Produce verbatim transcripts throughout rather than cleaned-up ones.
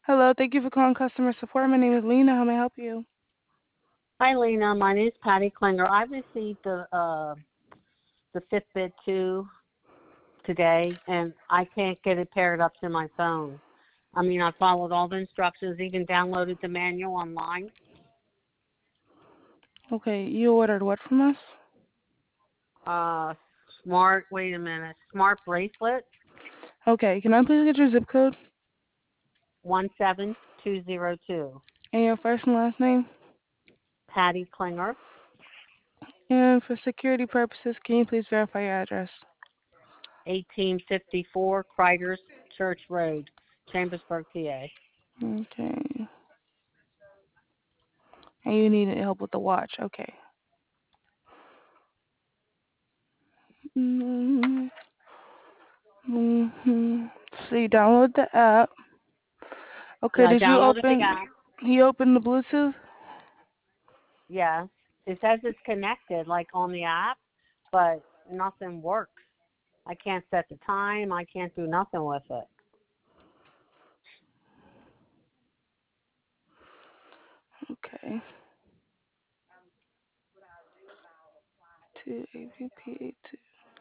Hello, thank you for calling customer support. My name is Lena. How may I help you? Hi, Lena. My name is Patty Klinger. I received the uh, the Fitbit two today, and I can't get it paired up to my phone. I mean, I followed all the instructions, even downloaded the manual online. Okay, you ordered what from us? Uh, smart. Wait a minute. Smart bracelet. Okay, can I please get your zip code One seven two zero two. and your first and last name? Patty Klinger, And for security purposes, can you please verify your address? eighteen fifty four Kreider's Church Road, Chambersburg, P A. Okay. And you need help with the watch. Okay. Mm-hmm. Mm-hmm. So you download the app. Okay, Yeah, I did you downloaded the open, app. you opened the Bluetooth? Yes. It says it's connected, like on the app, but nothing works. I can't set the time. I can't do nothing with it. Okay. Two A P P two.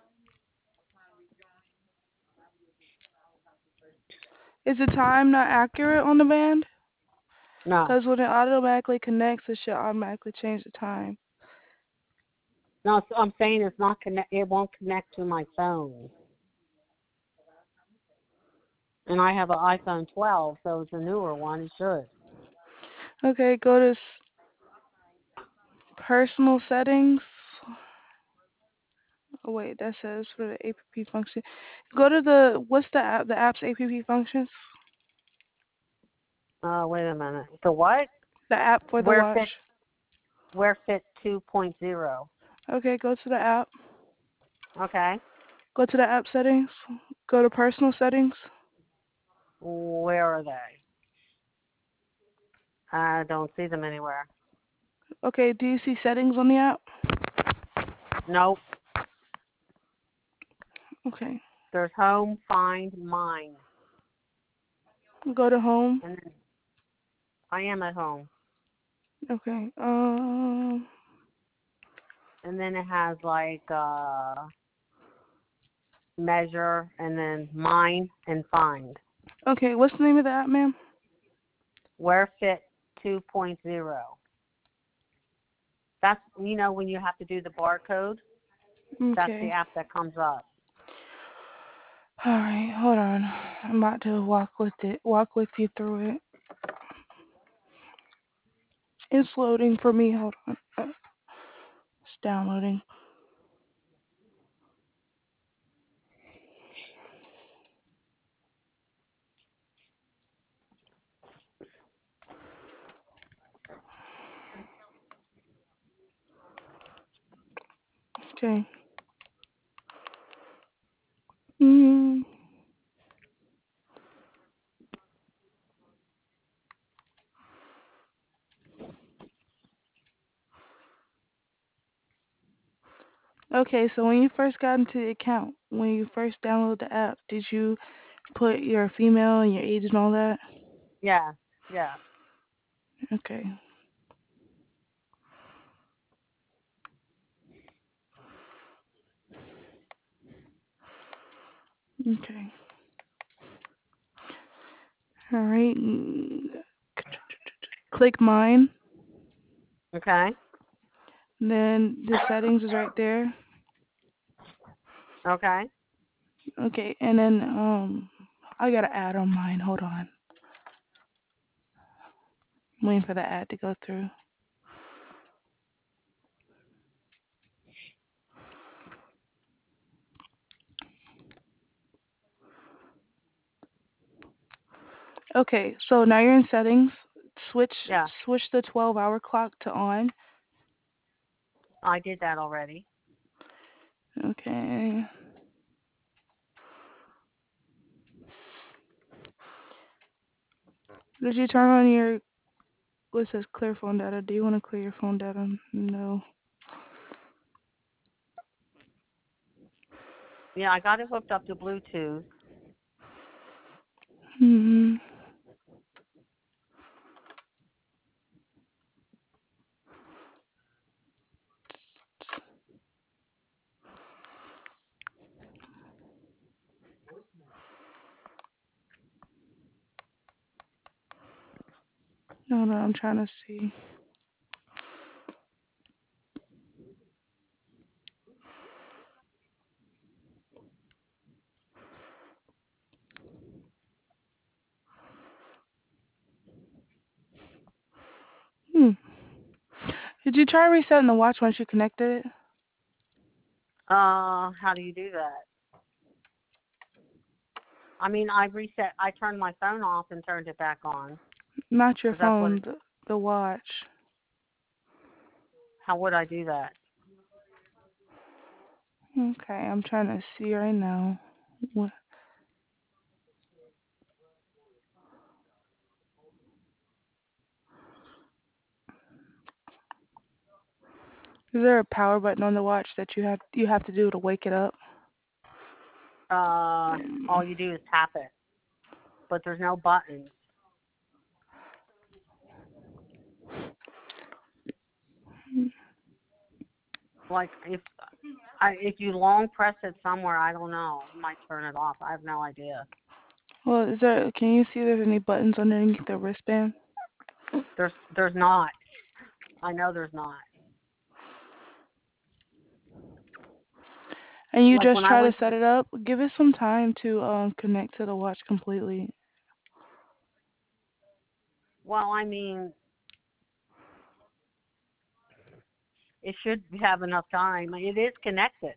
Is the time not accurate on the band? No. Because when it automatically connects, it should automatically change the time. No, so I'm saying it's not connect. It won't connect to my phone. And I have an iPhone twelve, so it's a newer one. It should. Okay, go to personal settings. Oh wait, that says for the app function. Go to the what's the app? The app's app functions. Uh, wait a minute. The what? The app for the Wear watch. Fit. Wear Fit two point oh. Okay, go to the app. Okay. Go to the app settings. Go to personal settings. Where are they? I don't see them anywhere. Okay, do you see settings on the app? Nope. Okay, There's Home, Find, Mine, go to home. and then I am at home. Okay, um, And then it has like uh measure and then mine and find. okay, what's the name of the app, ma'am? Wear Fit two point oh. That's, you know, when you have to do the barcode, that's the Okay. app that comes up. All right, hold on. I'm about to walk with it. Walk with you through it. It's loading for me. Hold on. Uh, It's downloading. Okay. Mm. Okay, so when you first got into the account, when you first downloaded the app, did you put your female and your age and all that? Yeah, yeah. Okay. Okay. All right. mm, Click mine. Okay, Then the settings is right there. okay. Okay, and then um, I gotta add on mine. Hold on. I'm waiting for the ad to go through. Okay, so now you're in settings. Switch Yeah, switch the twelve hour clock to on. I did that already. Okay. Did you turn on your what says clear phone data? Do you want to clear your phone data? No. Yeah, I got it hooked up to Bluetooth. Hmm. No, no, I'm trying to see. Hmm. Did you try resetting the watch once you connected it? Uh, how do you do that? I mean, I reset. I turned my phone off and turned it back on Not your because that's what. phone, It, the, the watch. how would I do that? Okay, I'm trying to see right now. What, is there a power button on the watch that you have you have to do to wake it up? Uh, Mm. all you do is tap it, but there's no buttons. Like if I if you long press it somewhere, I don't know, you might turn it off. I have no idea. Well, is there? Can you see there's any buttons underneath the wristband? There's there's not. I know there's not. And you Like just when I try to went set to it up. Give it some time to um connect to the watch completely. well, I mean, it should have enough time. It is connected.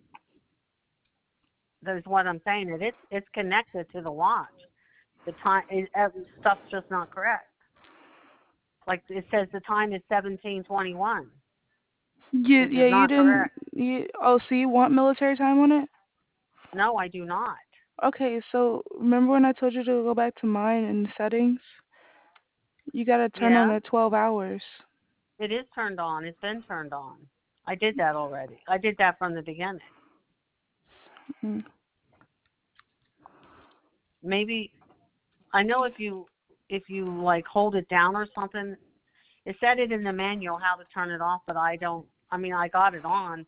That's what I'm saying. It it's it's connected to the watch. The time it, uh, stuff's just not correct. Like it says the time is seventeen twenty one, You, which is yeah, you not didn't. correct. You, oh, so you want military time on it? No, I do not. Okay, so remember when I told you to go back to mine and settings? You gotta turn on Yeah, the twelve hours. it is turned on. It's been turned on. I did that already. I did that from the beginning. Mm. Maybe I know if you if you like hold it down or something. It said it in the manual how to turn it off, but I don't. I mean, I got it on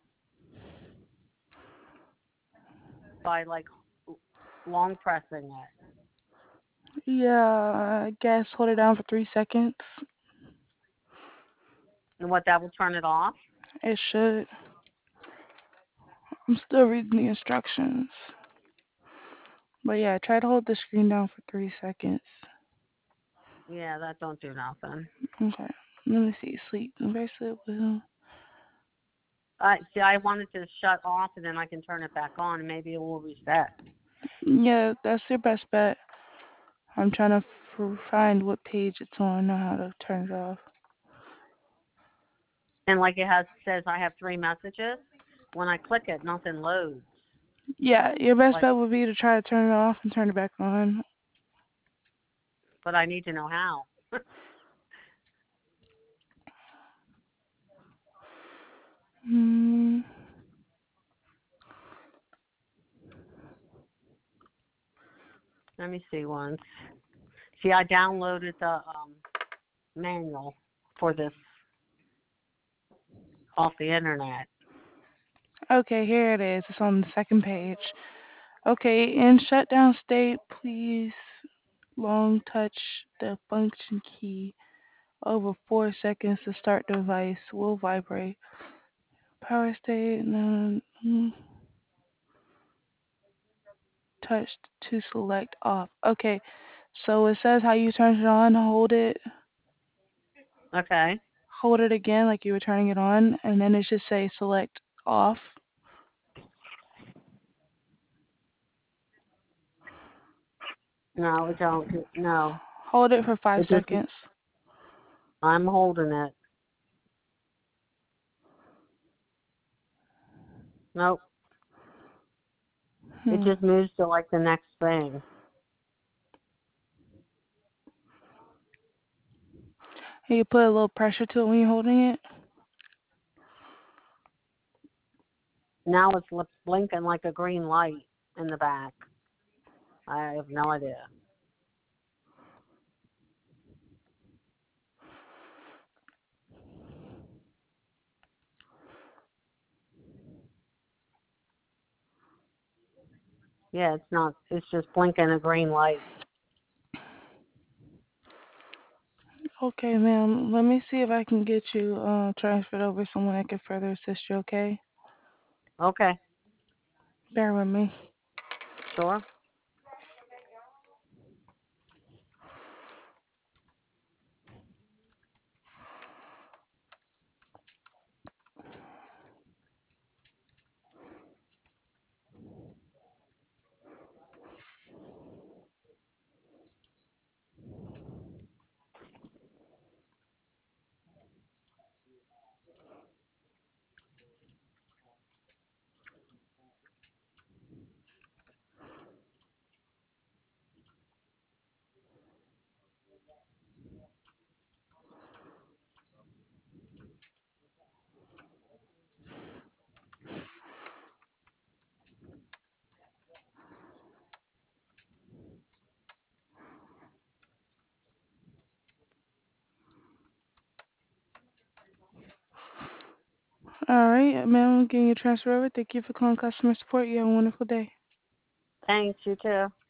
by like long pressing it, Yeah, I guess hold it down for three seconds. and what that will turn it off. It should. I'm still reading the instructions. But yeah, try to hold the screen down for three seconds. Yeah, that don't do nothing. Okay. Let me see. Sleep. Bracelet will. I see. I wanted to shut off, and then I can turn it back on, and maybe it will reset. Yeah, that's your best bet. I'm trying to f- find what page it's on, know how to turn it off. And like it has says, I have three messages. When I click it, nothing loads. Yeah, your best Like, bet would be to try to turn it off and turn it back on. but I need to know how. Hmm. Let me see once. See, I downloaded the um, manual for this off the internet. Okay, here it is. It's on the second page. Okay, in shutdown state, please long touch the function key over four seconds to start device. Will vibrate. Power state, no, mm, touched to select off. Okay, so it says how you turn it on. Hold it, Okay. hold it again like you were turning it on, and then it should say select off. No, it don't. No, Hold it for five it just. seconds. I'm holding it. Nope. It Hmm. just moves to like the next thing. You put a little pressure to it when you're holding it. Now it's li- blinking like a green light in the back. I have no idea. Yeah, it's not. It's just blinking a green light. Okay, ma'am. Let me see if I can get you uh, transferred over to someone that can further assist you, okay? Okay, Bear with me. sure. All right, ma'am. I'm getting you transferred over. Thank you for calling customer support. You have a wonderful day. Thanks, you too.